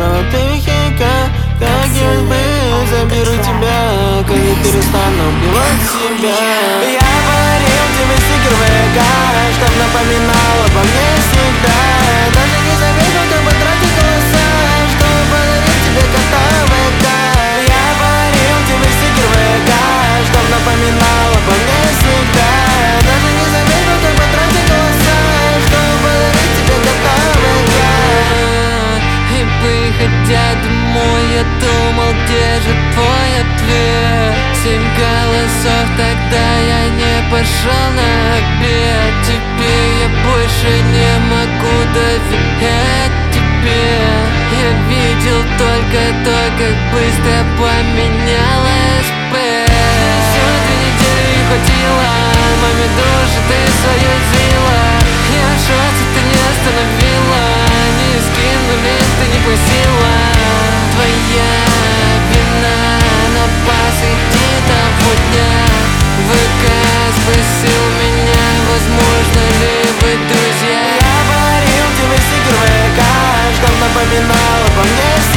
но ты хика. Как-нибудь бы заберу тебя, когда перестану убивать себя. Я подарил тебе стикер ВК, чтоб напоминал обо мне всегда. Даже не заметил, как потратил голоса, чтобы подарить тебе кота ВК. Я подарил тебе стикер ВК, чтоб напоминал обо мне всегда. Даже не заметил, как потратил голоса, чтобы подарить тебе кота ВК. И приходя домой, я думал, где же твой ответ? 7 голосов, тогда я не пошел на обед. Теперь я больше не могу доверять тебе. Я видел только то, как быстро поменялась Всего 2 недели хватило, маме душу ты свою злила. Я в шоке, ты не остановила, ни скинули, ты не просила. Твоя вина, но посреди того дня ВК спросил меня, возможно ли вы друзья. Я подарил тебе стикер ВК, чтоб напоминал обо мне